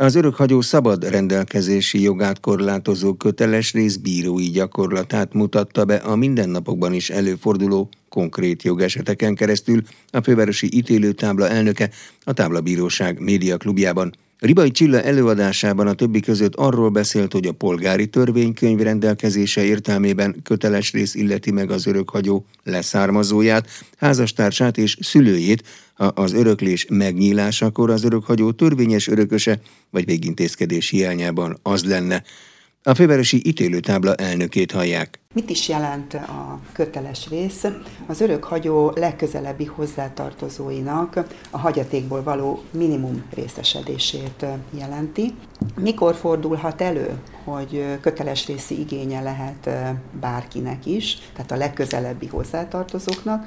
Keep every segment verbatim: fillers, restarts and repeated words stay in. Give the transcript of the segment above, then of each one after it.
Az örökhagyó szabad rendelkezési jogát korlátozó köteles rész bírói gyakorlatát mutatta be a mindennapokban is előforduló konkrét jogeseteken keresztül a fővárosi ítélőtábla elnöke a Táblabíróság médiaklubjában. Ribai Csilla előadásában a többi között arról beszélt, hogy a polgári törvénykönyv rendelkezése értelmében köteles rész illeti meg az örökhagyó leszármazóját, házastársát és szülőjét, ha az öröklés megnyílásakor az örökhagyó törvényes örököse vagy végintézkedés hiányában az lenne. A fővárosi ítélőtábla elnökét hallják. Mit is jelent a köteles rész? Az örökhagyó legközelebbi hozzátartozóinak a hagyatékból való minimum részesedését jelenti. Mikor fordulhat elő, hogy köteles részi igénye lehet bárkinek is, tehát a legközelebbi hozzátartozóknak,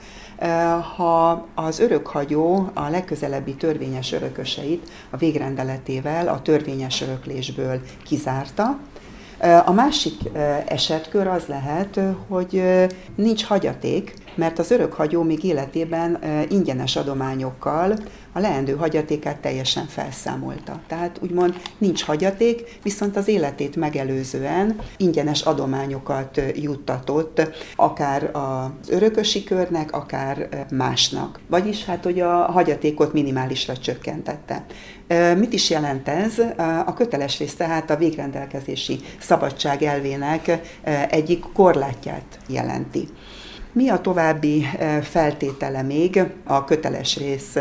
ha az örökhagyó a legközelebbi törvényes örököseit a végrendeletével a törvényes öröklésből kizárta. A másik esetkör az lehet, hogy nincs hagyaték, mert az örökhagyó még életében ingyenes adományokkal a leendő hagyatékát teljesen felszámolta. Tehát úgymond nincs hagyaték, viszont az életét megelőzően ingyenes adományokat juttatott, akár az örökösi körnek, akár másnak. Vagyis hát, hogy a hagyatékot minimálisra csökkentette. Mit is jelent ez? A köteles rész tehát a végrendelkezési szabadság elvének egyik korlátját jelenti. Mi a további feltétele még a köteles rész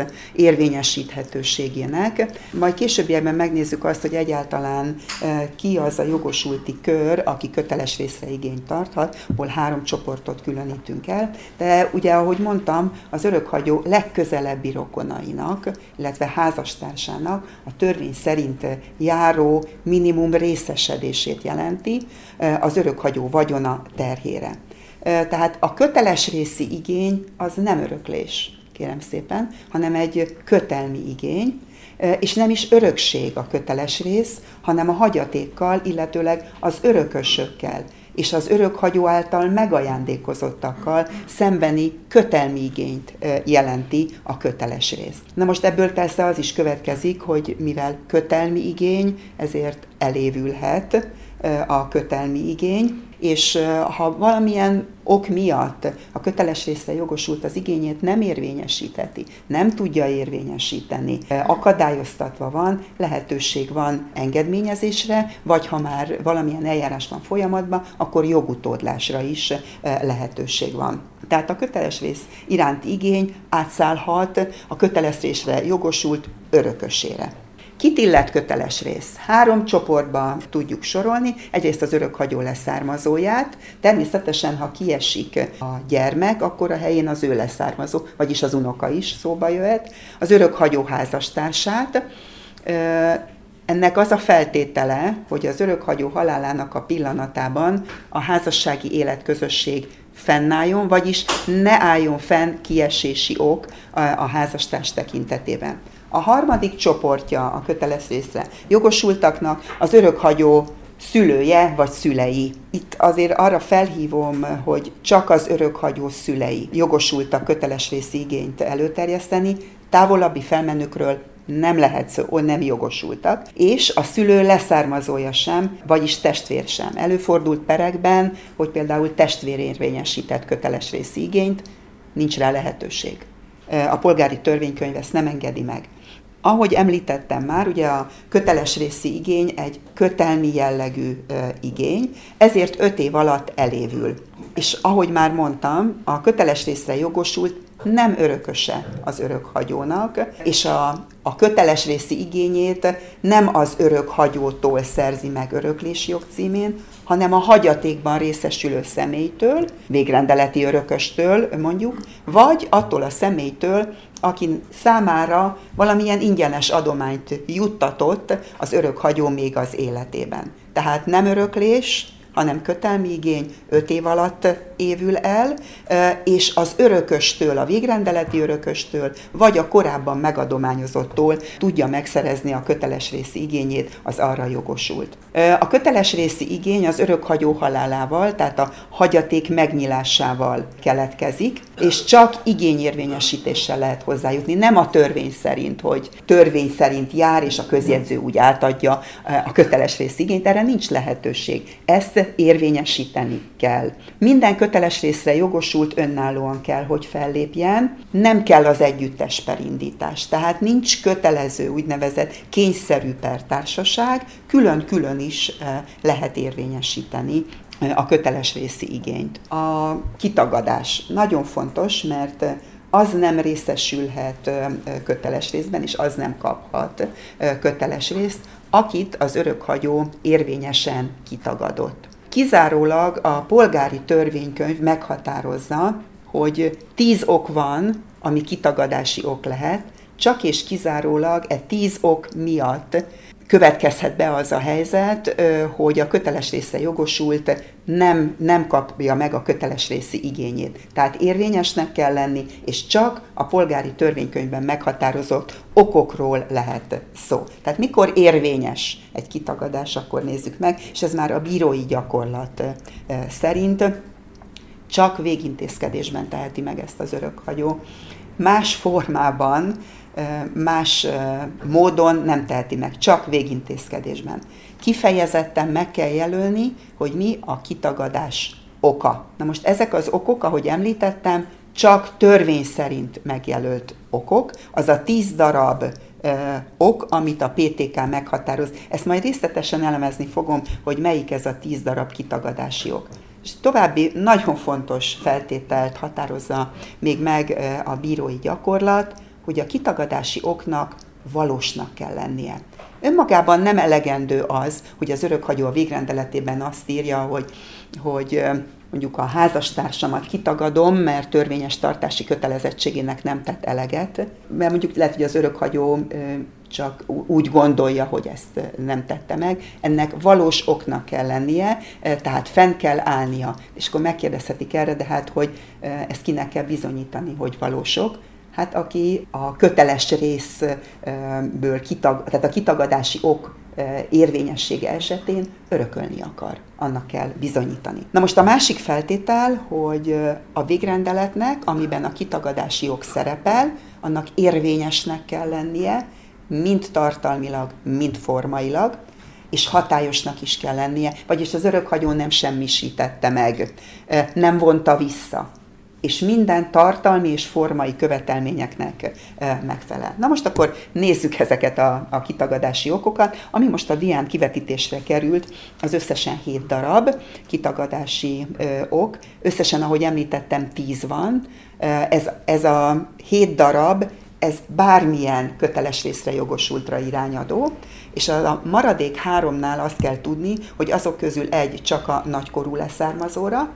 érvényesíthetőségének? Majd későbbiekben megnézzük azt, hogy egyáltalán ki az a jogosulti kör, aki köteles részre igényt tarthat, hol három csoportot különítünk el, de ugye, ahogy mondtam, az örökhagyó legközelebbi rokonainak, illetve házastársának a törvény szerint járó minimum részesedését jelenti az örökhagyó vagyona terhére. Tehát a köteles részi igény az nem öröklés, kérem szépen, hanem egy kötelmi igény, és nem is örökség a köteles rész, hanem a hagyatékkal, illetőleg az örökösökkel és az örökhagyó által megajándékozottakkal szembeni kötelmi igényt jelenti a köteles rész. Na most ebből persze az is következik, hogy mivel kötelmi igény, ezért elévülhet a kötelmi igény, és ha valamilyen ok miatt a köteles részre jogosult az igényét nem érvényesítheti, nem tudja érvényesíteni, akadályoztatva van, lehetőség van engedményezésre, vagy ha már valamilyen eljárás van folyamatban, akkor jogutódlásra is lehetőség van. Tehát a köteles rész iránti igény átszállhat a köteles részre jogosult örökösére. Kit illet köteles rész? Három csoportba tudjuk sorolni. Egyrészt az örökhagyó leszármazóját. Természetesen, ha kiesik a gyermek, akkor a helyén az ő leszármazó, vagyis az unoka is szóba jöhet. Az örökhagyó házastársát. Ennek az a feltétele, hogy az örökhagyó halálának a pillanatában a házassági életközösség fennálljon, vagyis ne álljon fenn kiesési ok a házastárs tekintetében. A harmadik csoportja a köteles részre jogosultaknak az örökhagyó szülője vagy szülei. Itt azért arra felhívom, hogy csak az örökhagyó szülei jogosultak köteles részi igényt előterjeszteni, távolabbi felmenőkről nem lehet szó, nem jogosultak, és a szülő leszármazója sem, vagyis testvér sem. Előfordult perekben, hogy például testvér érvényesített köteles részi igényt, nincs rá lehetőség. A polgári törvénykönyv ezt nem engedi meg. Ahogy említettem már, ugye a köteles részi igény egy kötelmi jellegű e, igény, ezért öt év alatt elévül. És ahogy már mondtam, a köteles részre jogosult nem örököse az örökhagyónak, és a, a köteles részi igényét nem az örökhagyótól szerzi meg öröklési jogcímén, hanem a hagyatékban részesülő személytől, végrendeleti örököstől mondjuk, vagy attól a személytől, aki számára valamilyen ingyenes adományt juttatott az örökhagyó még az életében. Tehát nem öröklés, hanem kötelmi igény öt év alatt évül el, és az örököstől, a végrendeleti örököstől, vagy a korábban megadományozottól tudja megszerezni a kötelesrészi igényét az arra jogosult. A kötelesrészi igény az örökhagyó halálával, tehát a hagyaték megnyilásával keletkezik, és csak igényérvényesítéssel lehet hozzájutni, nem a törvény szerint, hogy törvény szerint jár, és a közjegyző úgy átadja a kötelesrész igényt, erre nincs lehetőség. Ezt érvényesíteni kell. Minden köteles részre jogosult önállóan kell, hogy fellépjen, nem kell az együttes perindítás. Tehát nincs kötelező úgynevezett kényszerű pertársaság, külön-külön is lehet érvényesíteni a kötelesrészi igényt. A kitagadás nagyon fontos, mert az nem részesülhet köteles részben, és az nem kaphat köteles részt, akit az örökhagyó érvényesen kitagadott. Kizárólag a polgári törvénykönyv meghatározza, hogy tíz ok van, ami kitagadási ok lehet, csak és kizárólag e tíz ok miatt következhet be az a helyzet, hogy a köteles részre jogosult nem, nem kapja meg a köteles részi igényét. Tehát érvényesnek kell lenni, és csak a polgári törvénykönyvben meghatározott okokról lehet szó. Tehát mikor érvényes egy kitagadás, akkor nézzük meg, és ez már a bírói gyakorlat szerint csak végintézkedésben teheti meg ezt az örökhagyó. Más formában, más módon nem teheti meg, csak végintézkedésben. Kifejezetten meg kell jelölni, hogy mi a kitagadás oka. Na most ezek az okok, ahogy említettem, csak törvény szerint megjelölt okok, az a tíz darab ö, ok, amit a pé té ká meghatároz. Ezt majd részletesen elemezni fogom, hogy melyik ez a tíz darab kitagadási ok. És további nagyon fontos feltételt határozza még meg a bírói gyakorlat, hogy a kitagadási oknak valósnak kell lennie. Önmagában nem elegendő az, hogy az örökhagyó a végrendeletében azt írja, hogy, hogy mondjuk a házastársamat kitagadom, mert törvényes tartási kötelezettségének nem tett eleget, mert mondjuk lehet, hogy az örökhagyó csak úgy gondolja, hogy ezt nem tette meg. Ennek valós oknak kell lennie, tehát fenn kell állnia. És akkor megkérdezhetik erre, de hát, hogy ezt kinek kell bizonyítani, hogy valós ok. Hát aki a köteles részből, kitag, tehát a kitagadási ok érvényessége esetén örökölni akar, annak kell bizonyítani. Na most a másik feltétel, hogy a végrendeletnek, amiben a kitagadási ok szerepel, annak érvényesnek kell lennie, mind tartalmilag, mind formailag, és hatályosnak is kell lennie, vagyis az örökhagyó nem semmisítette meg, nem vonta vissza, és minden tartalmi és formai követelményeknek megfelel. Na most akkor nézzük ezeket a, a kitagadási okokat, ami most a dián kivetítésre került, az összesen hét darab kitagadási ö, ok, összesen, ahogy említettem, tíz van. Ez, ez a hét darab, ez bármilyen köteles részre jogosultra irányadó, és a maradék háromnál azt kell tudni, hogy azok közül egy csak a nagykorú leszármazóra,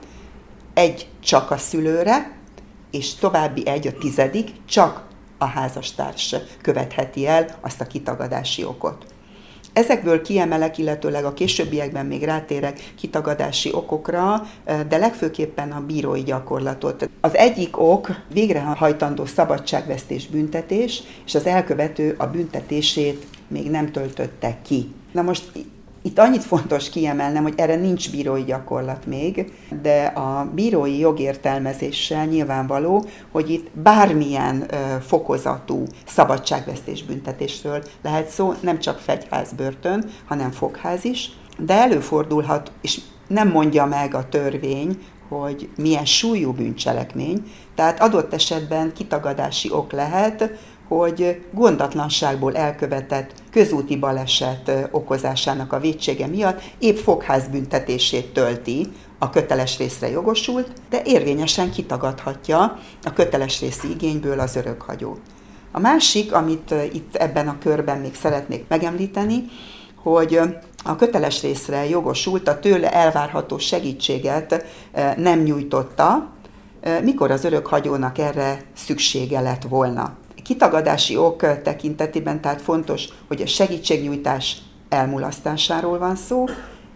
egy csak a szülőre, és további egy, a tizedik, csak a házastárs követheti el azt a kitagadási okot. Ezekből kiemelek, illetőleg a későbbiekben még rátérek kitagadási okokra, de legfőképpen a bírói gyakorlatot. Az egyik ok végrehajtandó szabadságvesztés büntetés, és az elkövető a büntetését még nem töltötte ki. Na most itt annyit fontos kiemelnem, hogy erre nincs bírói gyakorlat még, de a bírói jogértelmezéssel nyilvánvaló, hogy itt bármilyen ö, fokozatú szabadságvesztés büntetésről lehet szó, nem csak fegyházbörtön, hanem fogház is, de előfordulhat, és nem mondja meg a törvény, hogy milyen súlyú bűncselekmény, tehát adott esetben kitagadási ok lehet, hogy gondatlanságból elkövetett közúti baleset okozásának a vétsége miatt épp fogház-büntetését tölti a köteles részre jogosult, de érvényesen kitagadhatja a köteles részi igényből az örökhagyó. A másik, amit itt ebben a körben még szeretnék megemlíteni, hogy a köteles részre jogosult a tőle elvárható segítséget nem nyújtotta, mikor az örökhagyónak erre szüksége lett volna. Kitagadási ok tekintetében tehát fontos, hogy a segítségnyújtás elmulasztásáról van szó,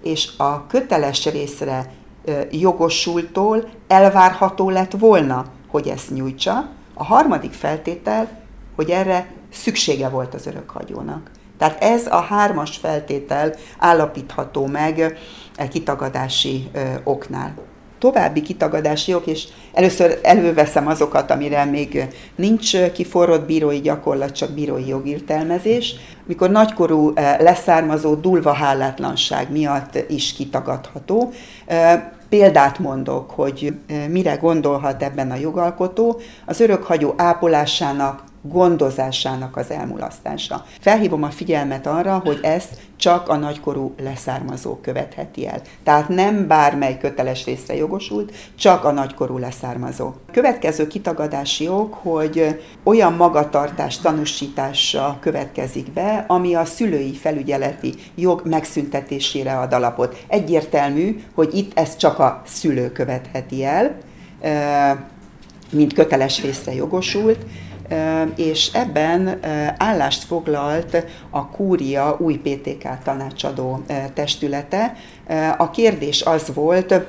és a köteles részre jogosultól elvárható lett volna, hogy ezt nyújtsa. A harmadik feltétel, hogy erre szüksége volt az örökhagyónak. Tehát ez a hármas feltétel állapítható meg kitagadási oknál. További kitagadási ok, és először előveszem azokat, amire még nincs kiforrott bírói gyakorlat, csak bírói jogértelmezés, mikor nagykorú leszármazó dulva hálátlanság miatt is kitagadható. Példát mondok, hogy mire gondolhat ebben a jogalkotó, az örökhagyó ápolásának, gondozásának az elmulasztása. Felhívom a figyelmet arra, hogy ezt csak a nagykorú leszármazó követheti el. Tehát nem bármely köteles részre jogosult, csak a nagykorú leszármazó. Következő kitagadási ok, hogy olyan magatartás tanúsítása következik be, ami a szülői felügyeleti jog megszüntetésére ad alapot. Egyértelmű, hogy itt ezt csak a szülő követheti el, mint köteles részre jogosult, és ebben állást foglalt a Kúria új pé té ká tanácsadó testülete. A kérdés az volt,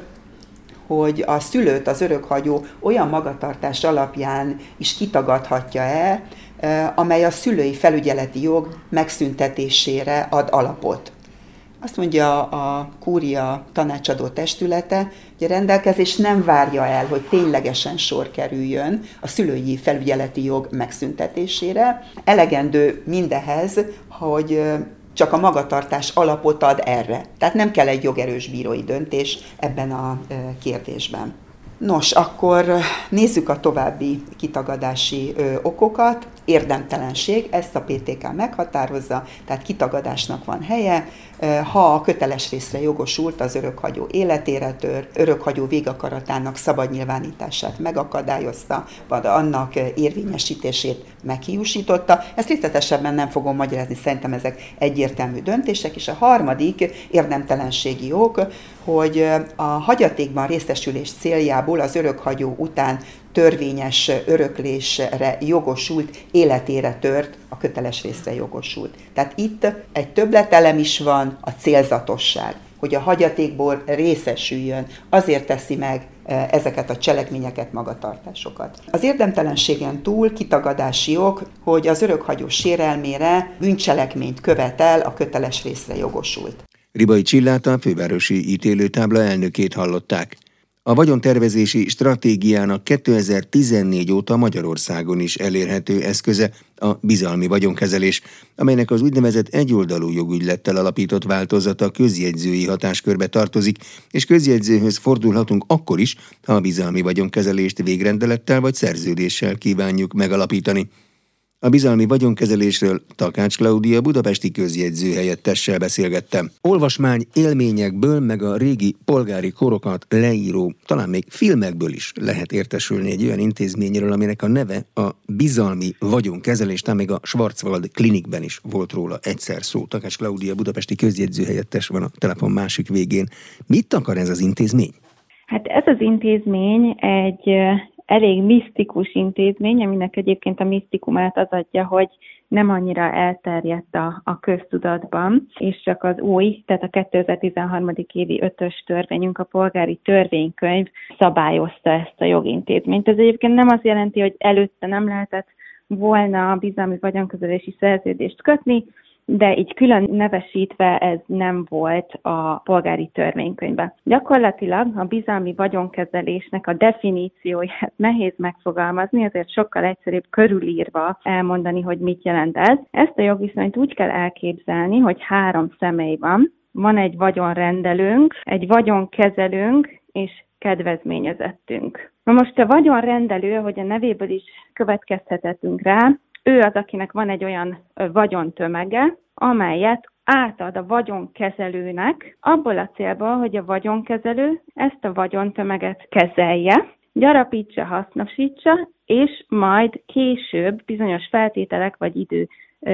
hogy a szülőt az örökhagyó olyan magatartás alapján is kitagadhatja-e, amely a szülői felügyeleti jog megszüntetésére ad alapot. Azt mondja a Kúria tanácsadó testülete, hogy a rendelkezés nem várja el, hogy ténylegesen sor kerüljön a szülői felügyeleti jog megszüntetésére. Elegendő mindehez, hogy csak a magatartás alapot ad erre. Tehát nem kell egy jogerős bírói döntés ebben a kérdésben. Nos, akkor nézzük a további kitagadási ö, okokat. Érdemtelenség, ezt a pé té ká meghatározza, tehát kitagadásnak van helye, ha a köteles részre jogosult az örökhagyó életére tör, örökhagyó végakaratának szabad nyilvánítását megakadályozta, vagy annak érvényesítését meghiúsította. Ezt részletesebben nem fogom magyarázni, szerintem ezek egyértelmű döntések. És a harmadik érdemtelenségi ok, hogy a hagyatékban részesülés céljából az örökhagyó után törvényes öröklésre jogosult életére tört, a köteles részre jogosult. Tehát itt egy többletelem is van, a célzatosság, hogy a hagyatékból részesüljön, azért teszi meg ezeket a cselekményeket, magatartásokat. Az érdemtelenségen túl kitagadási ok, hogy az örökhagyó sérelmére bűncselekményt követel a köteles részre jogosult. Ribai Csillát, a fővárosi ítélőtábla elnökét hallották. A vagyontervezési stratégiának kétezer-tizennégy óta Magyarországon is elérhető eszköze a bizalmi vagyonkezelés, amelynek az úgynevezett egyoldalú jogügylettel alapított változata közjegyzői hatáskörbe tartozik, és közjegyzőhöz fordulhatunk akkor is, ha a bizalmi vagyonkezelést végrendelettel vagy szerződéssel kívánjuk megalapítani. A bizalmi vagyonkezelésről Takács Klaudia budapesti közjegyző helyettessel beszélgettem. Olvasmány élményekből, meg a régi polgári korokat leíró, talán még filmekből is lehet értesülni egy olyan intézményről, aminek a neve a bizalmi vagyonkezelés, talán még a Schwarzwald klinikben is volt róla egyszer szó. Takács Klaudia budapesti közjegyző helyettes van a telefon másik végén. Mit akar ez az intézmény? Hát ez az intézmény egy elég misztikus intézmény, aminek egyébként a misztikumát az adja, hogy nem annyira elterjedt a, a köztudatban, és csak az új, tehát a kétezer-tizenhárom. évi ötös törvényünk, a polgári törvénykönyv szabályozta ezt a jogintézményt. Ez egyébként nem azt jelenti, hogy előtte nem lehetett volna a bizalmi vagyonkezelési szerződést kötni, de így külön nevesítve ez nem volt a polgári törvénykönyvben. Gyakorlatilag a bizalmi vagyonkezelésnek a definícióját nehéz megfogalmazni, ezért sokkal egyszerűbb körülírva elmondani, hogy mit jelent ez. Ezt a jogviszonyt úgy kell elképzelni, hogy három személy van. Van egy vagyonrendelőnk, egy vagyonkezelőnk és kedvezményezettünk. Na most a vagyonrendelő, hogy a nevéből is következtethetünk rá, ő az, akinek van egy olyan vagyontömege, amelyet átad a vagyonkezelőnek, abból a célból, hogy a vagyonkezelő ezt a vagyontömeget kezelje, gyarapítsa, hasznosítsa, és majd később bizonyos feltételek vagy idő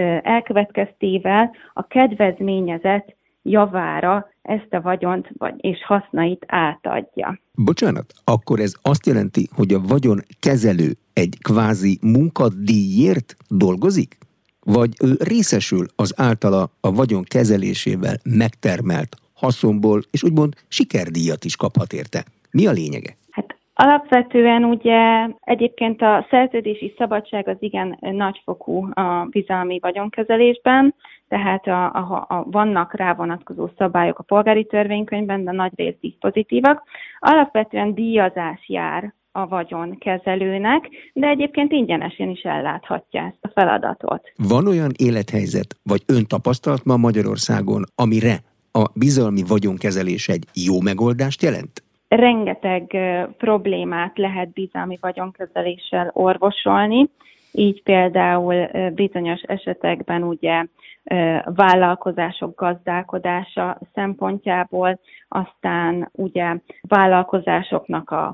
elkövetkeztével a kedvezményezett javára ezt a vagyont vagy, és hasznait átadja. Bocsánat, akkor ez azt jelenti, hogy a vagyonkezelő egy kvázi munkadíjért dolgozik? Vagy ő részesül az általa a vagyon kezelésével megtermelt haszonból, és úgymond sikerdíjat is kaphat érte. Mi a lényege? Hát alapvetően ugye egyébként a szerződési szabadság az igen nagyfokú a bizalmi vagyonkezelésben, tehát a, a, a, vannak rá vonatkozó szabályok a polgári törvénykönyvben, de nagy rész diszpozitívak. Alapvetően díjazás jár a vagyonkezelőnek, de egyébként ingyenesen is elláthatja ezt a feladatot. Van olyan élethelyzet, vagy öntapasztalat ma Magyarországon, amire a bizalmi vagyonkezelés egy jó megoldást jelent? Rengeteg problémát lehet bizalmi vagyonkezeléssel orvosolni, így például bizonyos esetekben ugye vállalkozások gazdálkodása szempontjából, aztán ugye vállalkozásoknak a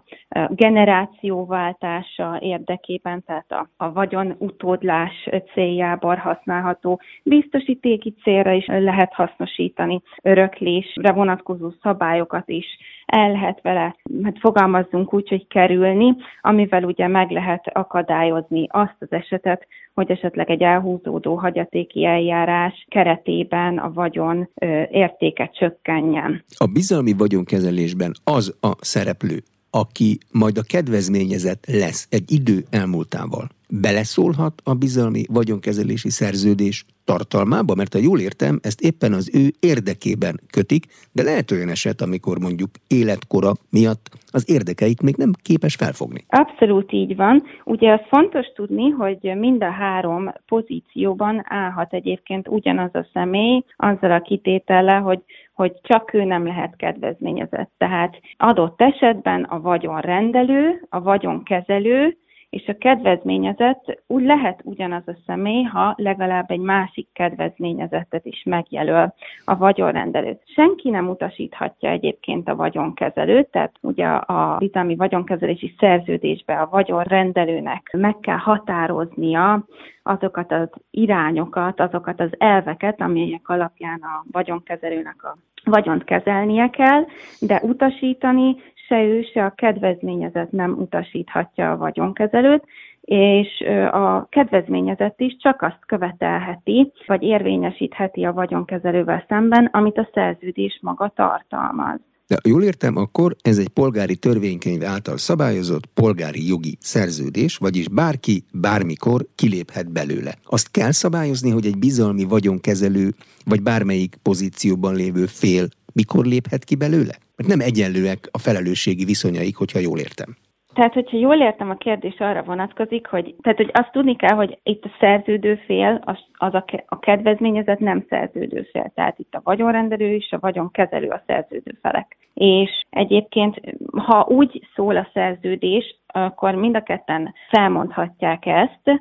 generációváltása érdekében, tehát a, a vagyon utódlás céljából használható, biztosítéki célra is lehet hasznosítani, öröklésre vonatkozó szabályokat is el lehet vele, hát fogalmazzunk úgy, hogy kerülni, amivel ugye meg lehet akadályozni azt az esetet, hogy esetleg egy elhúzódó hagyatéki eljárás keretében a vagyon ö, értéke csökkenjen. A bizalmi vagyonkezelésben az a szereplő, aki majd a kedvezményezett lesz egy idő elmúltával, beleszólhat a bizalmi vagyonkezelési szerződés tartalmába, mert ha jól értem, ezt éppen az ő érdekében kötik, de lehet olyan eset, amikor mondjuk életkora miatt az érdekeit még nem képes felfogni. Abszolút így van. Ugye az fontos tudni, hogy mind a három pozícióban állhat egyébként ugyanaz a személy, azzal a kitétellel, hogy hogy csak ő nem lehet kedvezményezett. Tehát adott esetben a vagyonrendelő, a vagyonkezelő és a kedvezményezett úgy lehet ugyanaz a személy, ha legalább egy másik kedvezményezettet is megjelöl a vagyonrendelőt. Senki nem utasíthatja egyébként a vagyonkezelőt, tehát ugye a bizalmi vagyonkezelési szerződésben a vagyonrendelőnek meg kell határoznia azokat az irányokat, azokat az elveket, amelyek alapján a vagyonkezelőnek a vagyont kezelnie kell, de utasítani se ő, se a kedvezményezett nem utasíthatja a vagyonkezelőt, és a kedvezményezett is csak azt követelheti, vagy érvényesítheti a vagyonkezelővel szemben, amit a szerződés maga tartalmaz. De jól értem, akkor ez egy polgári törvénykönyv által szabályozott polgári jogi szerződés, vagyis bárki bármikor kiléphet belőle. Azt kell szabályozni, hogy egy bizalmi vagyonkezelő, vagy bármelyik pozícióban lévő fél mikor léphet ki belőle? Mert nem egyenlőek a felelősségi viszonyaik, hogyha jól értem. Tehát, hogyha jól értem, a kérdés arra vonatkozik, hogy, tehát, hogy azt tudni kell, hogy itt a szerződő fél, az, az a, a kedvezményezett nem szerződő fél. Tehát itt a vagyonrendelő és a vagyonkezelő a szerződő felek. És egyébként, ha úgy szól a szerződés, akkor mind a ketten felmondhatják ezt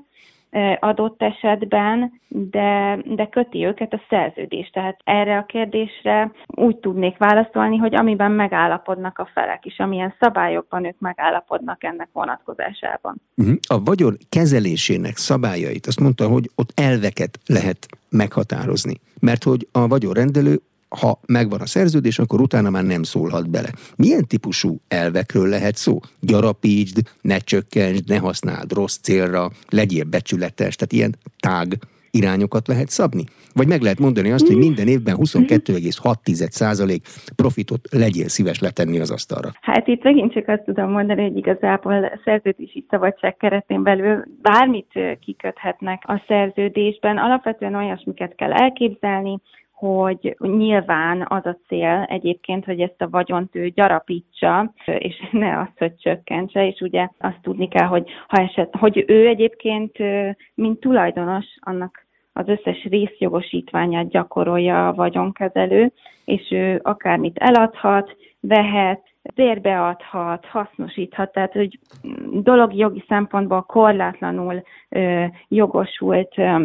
adott esetben, de, de köti őket a szerződés. Tehát erre a kérdésre úgy tudnék válaszolni, hogy amiben megállapodnak a felek, és amilyen szabályokban ők megállapodnak ennek vonatkozásában. Uh-huh. A vagyon kezelésének szabályait, azt mondta, hogy ott elveket lehet meghatározni, mert hogy a vagyonrendelő, ha megvan a szerződés, akkor utána már nem szólhat bele. Milyen típusú elvekről lehet szó? Gyarapítsd, ne csökkentsd, ne használd rossz célra, legyél becsületes, tehát ilyen tág irányokat lehet szabni? Vagy meg lehet mondani azt, hogy minden évben huszonkettő egész hat százalék profitot legyél szíves letenni az asztalra? Hát itt megint csak azt tudom mondani, hogy igazából a szerződési szabadság keretén belül bármit kiköthetnek a szerződésben. Alapvetően olyasmiket kell elképzelni, hogy nyilván az a cél egyébként, hogy ezt a vagyont ő gyarapítsa, és ne azt, hogy csökkentse, és ugye azt tudni kell, hogy, ha eset, hogy ő egyébként, mint tulajdonos, annak az összes részjogosítványát gyakorolja a vagyonkezelő, és ő akármit eladhat, vehet, bérbeadhat, hasznosíthat, tehát hogy dologjogi szempontból korlátlanul ö, jogosult ö,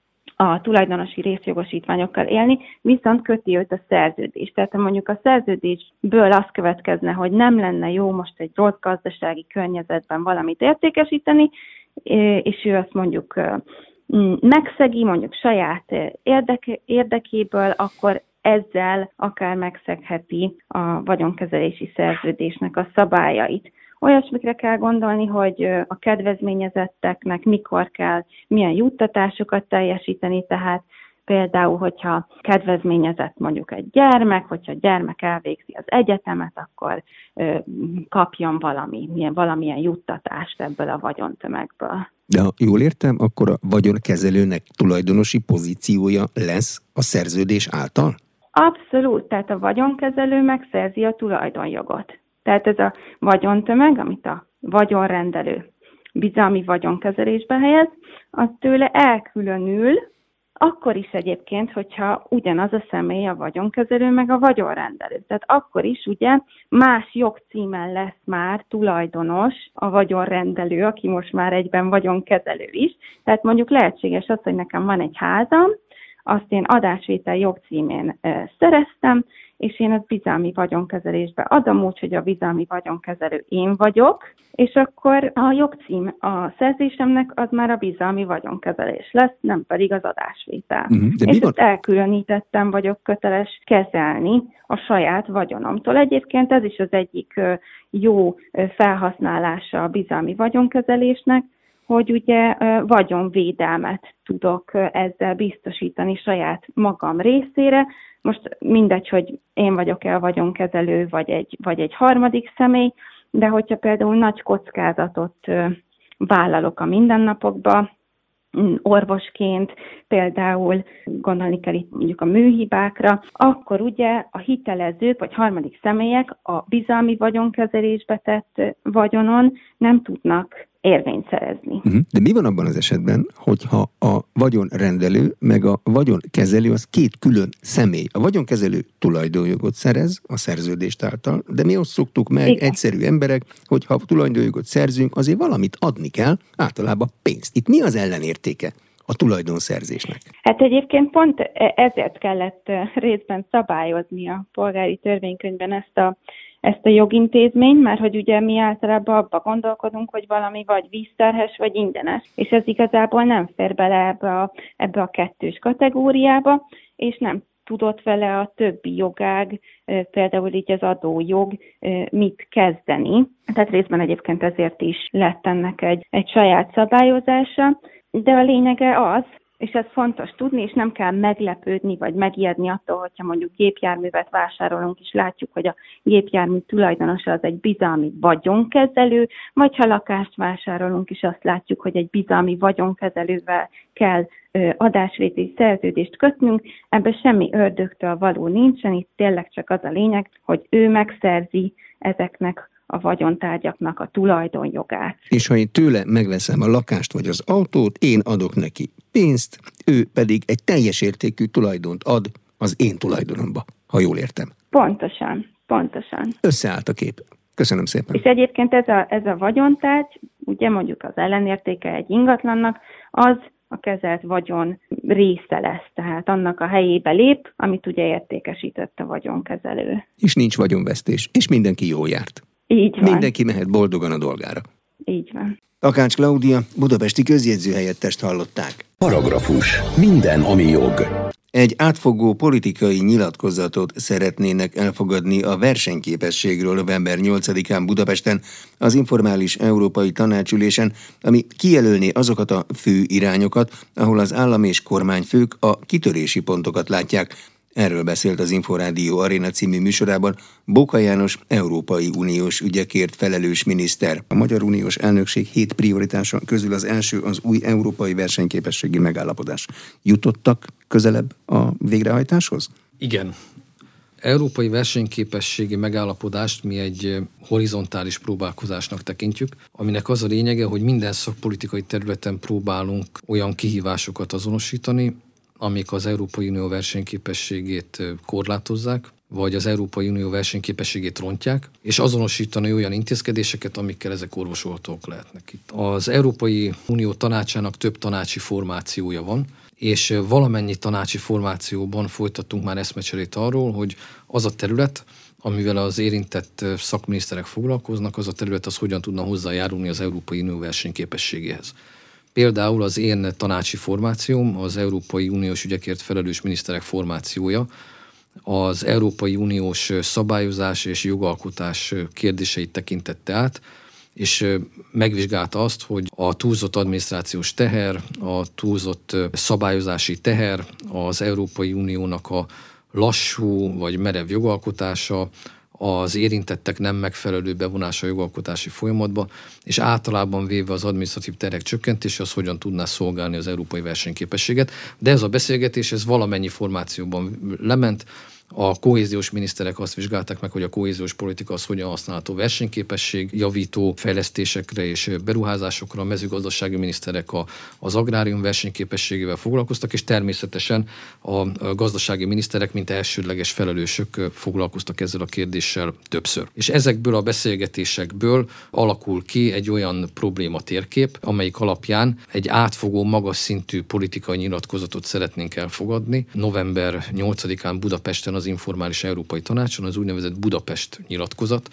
a tulajdonosi részjogosítványokkal élni, viszont köti őt a szerződés. Tehát ha mondjuk a szerződésből az következne, hogy nem lenne jó most egy rossz gazdasági környezetben valamit értékesíteni, és ő azt mondjuk megszegi, mondjuk saját érdek, érdekéből, akkor ezzel akár megszegheti a vagyonkezelési szerződésnek a szabályait. Olyasmikre kell gondolni, hogy a kedvezményezetteknek mikor kell milyen juttatásokat teljesíteni, tehát Például, hogyha kedvezményezett mondjuk egy gyermek, hogyha a gyermek elvégzi az egyetemet, akkor ö, kapjon valami, milyen, valamilyen juttatást ebből a vagyontömegből. De ha jól értem, akkor a vagyonkezelőnek tulajdonosi pozíciója lesz a szerződés által? Abszolút, tehát a vagyonkezelő megszerzi a tulajdonjogot. Tehát ez a vagyontömeg, amit a vagyonrendelő bizalmi vagyonkezelésbe helyez, az tőle elkülönül, akkor is egyébként, hogyha ugyanaz a személy a vagyonkezelő, meg a vagyonrendelő. Tehát akkor is ugye más jogcímen lesz már tulajdonos a vagyonrendelő, aki most már egyben vagyonkezelő is. Tehát mondjuk lehetséges az, hogy nekem van egy házam, azt én adásvétel jogcímén e, szereztem, és én ezt bizalmi vagyonkezelésbe adom, úgyhogy a bizalmi vagyonkezelő én vagyok, és akkor a jogcím a szerzésemnek az már a bizalmi vagyonkezelés lesz, nem pedig az adásvétel. Uh-huh. És ezt elkülönítettem, vagyok köteles kezelni a saját vagyonomtól. Egyébként ez is az egyik jó felhasználása a bizalmi vagyonkezelésnek, hogy ugye vagyonvédelmet tudok ezzel biztosítani saját magam részére. Most mindegy, hogy én vagyok-e a vagyonkezelő, vagy egy, vagy egy harmadik személy, de hogyha például nagy kockázatot vállalok a mindennapokba, orvosként, például gondolni kell itt mondjuk a műhibákra, akkor ugye a hitelezők vagy harmadik személyek a bizalmi vagyonkezelésbe tett vagyonon nem tudnak érvényt szerezni. Uh-huh. De mi van abban az esetben, hogyha a vagyonrendelő meg a vagyonkezelő az két külön személy? A vagyonkezelő tulajdonjogot szerez a szerződést által, de mi azt szoktuk meg, igen, egyszerű emberek, hogy ha tulajdonjogot szerzünk, azért valamit adni kell, általában pénzt. Itt mi az ellenértéke a tulajdonszerzésnek? Hát egyébként pont ezért kellett részben szabályozni a polgári törvénykönyvben ezt a ezt a jogintézményt, mert hogy ugye mi általában abba gondolkodunk, hogy valami vagy vízterhes, vagy ingyenes, és ez igazából nem fér bele ebbe a, ebbe a kettős kategóriába, és nem tudott vele a többi jogág, például így az adójog mit kezdeni. Tehát részben egyébként ezért is lett ennek egy, egy saját szabályozása, de a lényege az, és ez fontos tudni, és nem kell meglepődni, vagy megijedni attól, hogyha mondjuk gépjárművet vásárolunk, és látjuk, hogy a gépjármű tulajdonosa az egy bizalmi vagyonkezelő, vagy ha lakást vásárolunk, és azt látjuk, hogy egy bizalmi vagyonkezelővel kell ö, adásvételi szerződést kötnünk, ebben semmi ördögtől való nincsen, itt tényleg csak az a lényeg, hogy ő megszerzi ezeknek a vagyontárgyaknak a tulajdonjogát. És ha én tőle megveszem a lakást vagy az autót, én adok neki pénzt, ő pedig egy teljes értékű tulajdont ad az én tulajdonomba, ha jól értem. Pontosan, pontosan. Összeállt a kép. Köszönöm szépen. És egyébként ez a, ez a vagyontárgy, ugye mondjuk az ellenértéke egy ingatlannak, az a kezelt vagyon része lesz, tehát annak a helyébe lép, amit ugye értékesített a vagyonkezelő. És nincs vagyonvesztés, és mindenki jól járt. Így van. Mindenki mehet boldogan a dolgára. Így van. Takács Klaudia, budapesti közjegyzőhelyettest hallották. Paragrafus. Minden, ami jog. Egy átfogó politikai nyilatkozatot szeretnének elfogadni a versenyképességről november nyolcadikán Budapesten az informális európai tanácsülésen, ami kijelölné azokat a fő irányokat, ahol az állam és kormányfők a kitörési pontokat látják. Erről beszélt az Inforádió Aréna című műsorában Bóka János Európai Uniós ügyekért felelős miniszter. A Magyar Uniós Elnökség hét prioritása közül az első az új európai versenyképességi megállapodás. Jutottak közelebb a végrehajtáshoz? Igen. Európai versenyképességi megállapodást mi egy horizontális próbálkozásnak tekintjük, aminek az a lényege, hogy minden szakpolitikai területen próbálunk olyan kihívásokat azonosítani, amik az Európai Unió versenyképességét korlátozzák, vagy az Európai Unió versenyképességét rontják, és azonosítani olyan intézkedéseket, amikkel ezek orvosolhatók lehetnek. Itt az Európai Unió tanácsának több tanácsi formációja van, és valamennyi tanácsi formációban folytattunk már eszmecserét arról, hogy az a terület, amivel az érintett szakminiszterek foglalkoznak, az a terület az hogyan tudna hozzájárulni az Európai Unió versenyképességéhez. Például az én tanácsi formációm, az Európai Uniós ügyekért felelős miniszterek formációja, az Európai Uniós szabályozás és jogalkotás kérdéseit tekintette át, és megvizsgálta azt, hogy a túlzott adminisztrációs teher, a túlzott szabályozási teher, az Európai Uniónak a lassú vagy merev jogalkotása, az érintettek nem megfelelő bevonása a jogalkotási folyamatba, és általában véve az adminisztratív terhek csökkentése, az hogyan tudná szolgálni az európai versenyképességet. De ez a beszélgetés, ez valamennyi formációban lement. A kohéziós miniszterek azt vizsgálták meg, hogy a kohéziós politika az hogyan használható versenyképesség javító fejlesztésekre és beruházásokra, a mezőgazdasági miniszterek a, az agrárium versenyképességével foglalkoztak, és természetesen a gazdasági miniszterek, mint elsődleges felelősök foglalkoztak ezzel a kérdéssel többször. És ezekből a beszélgetésekből alakul ki egy olyan problématérkép, amelyik alapján egy átfogó, magas szintű politikai nyilatkozatot szeretnénk elfogadni. november nyolcadikán Budapesten az informális Európai Tanácson az úgynevezett Budapest nyilatkozat,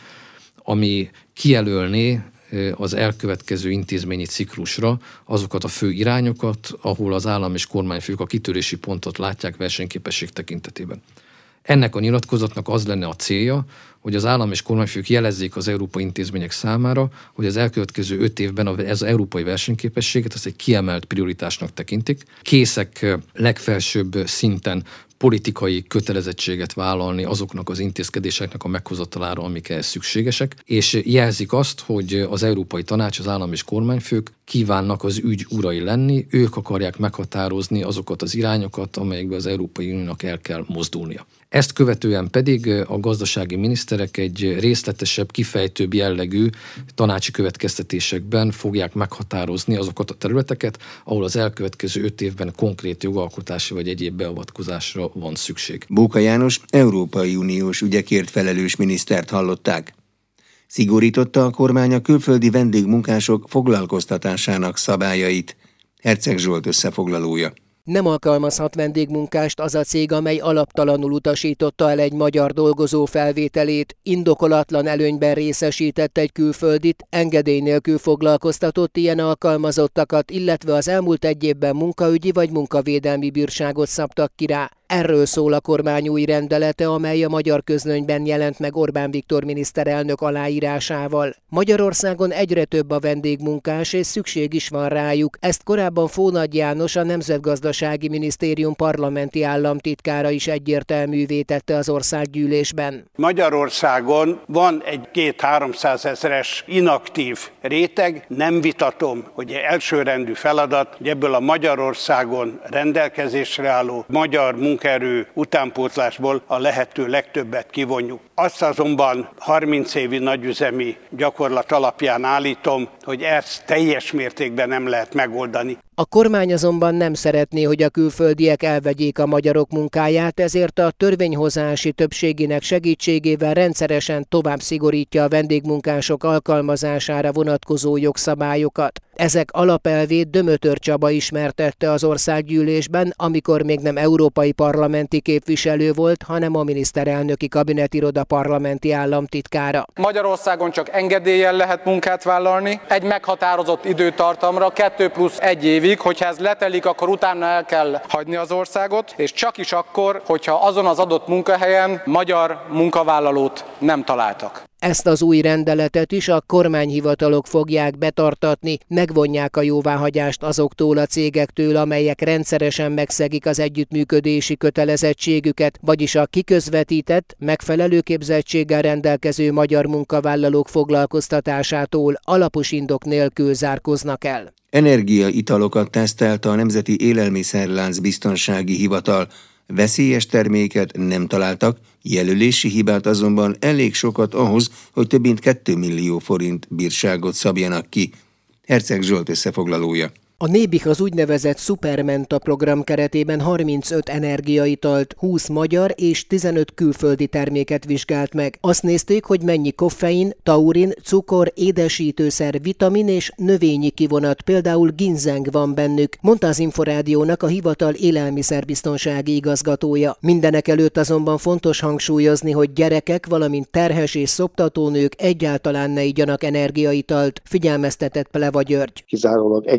ami kijelölné az elkövetkező intézményi ciklusra azokat a fő irányokat, ahol az állam és kormányfők a kitörési pontot látják versenyképesség tekintetében. Ennek a nyilatkozatnak az lenne a célja, hogy az állam és kormányfők jelezzék az európai intézmények számára, hogy az elkövetkező öt évben ez az európai versenyképességet ezt egy kiemelt prioritásnak tekintik. Készek legfelsőbb szinten politikai kötelezettséget vállalni azoknak az intézkedéseknek a meghozatalára, amik ehhez szükségesek, és jelzik azt, hogy az Európai Tanács, az állam és kormányfők kívánnak az ügy urai lenni, ők akarják meghatározni azokat az irányokat, amelyekbe az Európai Uniónak el kell mozdulnia. Ezt követően pedig a gazdasági miniszterek egy részletesebb, kifejtőbb jellegű tanácsi következtetésekben fogják meghatározni azokat a területeket, ahol az elkövetkező öt évben konkrét jogalkotási vagy egyéb beavatkozásra van szükség. Bóka János Európai Uniós ügyekért felelős minisztert hallották. Szigorította a kormány a külföldi vendégmunkások foglalkoztatásának szabályait. Herceg Zsolt összefoglalója. Nem alkalmazhat vendégmunkást az a cég, amely alaptalanul utasította el egy magyar dolgozó felvételét, indokolatlan előnyben részesített egy külföldit, engedély nélkül foglalkoztatott ilyen alkalmazottakat, illetve az elmúlt egy évben munkaügyi vagy munkavédelmi bírságot szabtak ki rá. Erről szól a kormány új rendelete, amely a magyar közlönyben jelent meg Orbán Viktor miniszterelnök aláírásával. Magyarországon egyre több a vendégmunkás, és szükség is van rájuk. Ezt korábban Fónagy János, a Nemzetgazdasági Minisztérium parlamenti államtitkára is egyértelművé tette az országgyűlésben. Magyarországon van egy két-háromszázezeres inaktív réteg, nem vitatom, hogy elsőrendű feladat, hogy ebből a Magyarországon rendelkezésre álló magyar munkaerő utánpótlásból a lehető legtöbbet kivonjuk. Azt azonban harminc évi nagyüzemi gyakorlat alapján állítom, hogy ezt teljes mértékben nem lehet megoldani. A kormány azonban nem szeretné, hogy a külföldiek elvegyék a magyarok munkáját, ezért a törvényhozási többségének segítségével rendszeresen tovább szigorítja a vendégmunkások alkalmazására vonatkozó jogszabályokat. Ezek alapelvét Dömötör Csaba ismertette az országgyűlésben, amikor még nem európai parlamenti képviselő volt, hanem a miniszterelnöki kabinetiroda parlamenti államtitkára. Magyarországon csak engedéllyel lehet munkát vállalni, egy meghatározott időtartamra, kettő plusz egy évig, hogyha ez letelik, akkor utána el kell hagyni az országot, és csak is akkor, hogyha azon az adott munkahelyen magyar munkavállalót nem találtak. Ezt az új rendeletet is a kormányhivatalok fogják betartatni, megvonják a jóváhagyást azoktól a cégektől, amelyek rendszeresen megszegik az együttműködési kötelezettségüket, vagyis a kiközvetített, megfelelő képzettséggel rendelkező magyar munkavállalók foglalkoztatásától alapos indok nélkül zárkóznak el. Energiaitalokat tesztelt a Nemzeti Élelmiszerlánc Biztonsági Hivatal. Veszélyes terméket nem találtak, jelölési hibát azonban elég sokat ahhoz, hogy több mint két millió forint bírságot szabjanak ki. Herceg Zsolt összefoglalója. A Nébih az úgynevezett Supermenta program keretében harmincöt energiaitalt, húsz magyar és tizenöt külföldi terméket vizsgált meg. Azt nézték, hogy mennyi koffein, taurin, cukor, édesítőszer, vitamin és növényi kivonat, például ginzeng van bennük, mondta az Inforádiónak a hivatal élelmiszerbiztonsági igazgatója. Mindenek előtt azonban fontos hangsúlyozni, hogy gyerekek, valamint terhes és szoptatónők egyáltalán ne igyanak energiaitalt, figyelmeztetett Pleva György. Kizárólag egészség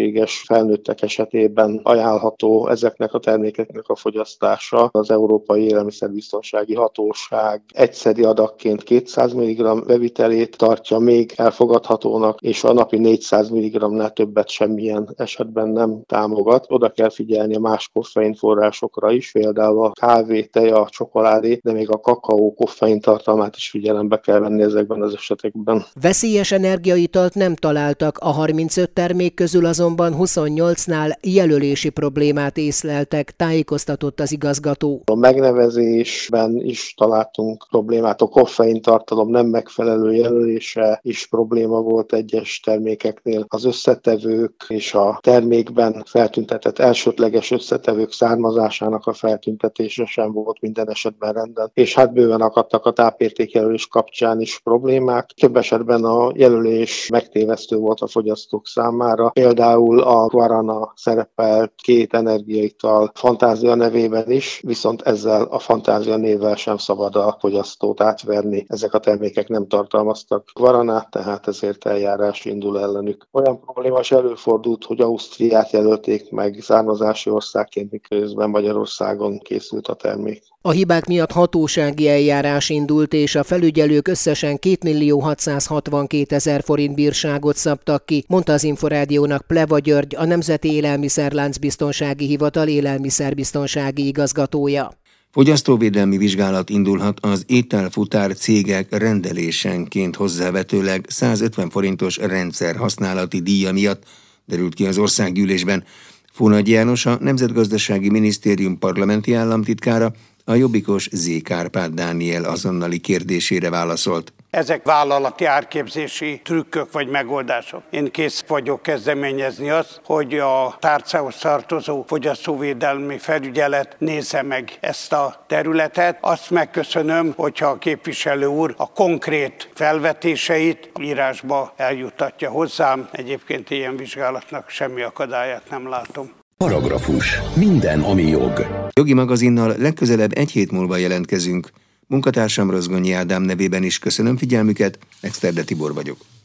egészséges felnőttek esetében ajánlható ezeknek a termékeknek a fogyasztása. Az Európai Élelmiszerbiztonsági Hatóság egyszeri adagként kétszáz milligramm bevitelét tartja még elfogadhatónak, és a napi négyszáz milligramnál többet semmilyen esetben nem támogat. Oda kell figyelni a más koffeinforrásokra is, például a kávé, teja, a csokoládé, de még a kakaó koffein tartalmát is figyelembe kell venni ezekben az esetekben. Veszélyes energiaitalt nem találtak, a harmincöt termék közül azonban huszonnyolcnál jelölési problémát észleltek, tájékoztatott az igazgató. A megnevezésben is találtunk problémát, a koffein tartalom nem megfelelő jelölése is probléma volt egyes termékeknél. Az összetevők és a termékben feltüntetett elsődleges összetevők származásának a feltüntetése sem volt minden esetben rendben, és hát bőven akadtak a tápértékjelölés kapcsán is problémák. Több esetben a jelölés megtévesztő volt a fogyasztók számára. Például a Guarana szerepelt két energiaital Fantázia nevében is, viszont ezzel a Fantázia névvel sem szabad a fogyasztót átverni. Ezek a termékek nem tartalmaztak Guaranát, tehát ezért eljárás indul ellenük. Olyan probléma is előfordult, hogy Ausztriát jelölték meg származási országként, miközben Magyarországon készült a termék. A hibák miatt hatósági eljárás indult, és a felügyelők összesen kétmillió hatszázhatvankétezer forint bírságot szabtak ki, mondta az Inforádiónak Pleva György, a Nemzeti Élelmiszerláncbiztonsági Hivatal élelmiszerbiztonsági igazgatója. Fogyasztóvédelmi vizsgálat indulhat az ételfutár cégek rendelésenként hozzávetőleg százötven forintos rendszerhasználati díja miatt, derült ki az országgyűlésben. Fónagy János, a Nemzetgazdasági Minisztérium parlamenti államtitkára, a jobbikos Zé. Kárpát Dániel azonnali kérdésére válaszolt. Ezek vállalati árképzési trükkök vagy megoldások. Én kész vagyok kezdeményezni azt, hogy a tárcához tartozó fogyasztóvédelmi felügyelet nézze meg ezt a területet. Azt megköszönöm, hogyha a képviselő úr a konkrét felvetéseit írásba eljuttatja hozzám. Egyébként ilyen vizsgálatnak semmi akadályát nem látom. Paragrafus. Minden, ami jog. Jogi magazinnal legközelebb egy hét múlva jelentkezünk. Munkatársam Rozgonyi Ádám nevében is köszönöm figyelmüket, Exterde Tibor vagyok.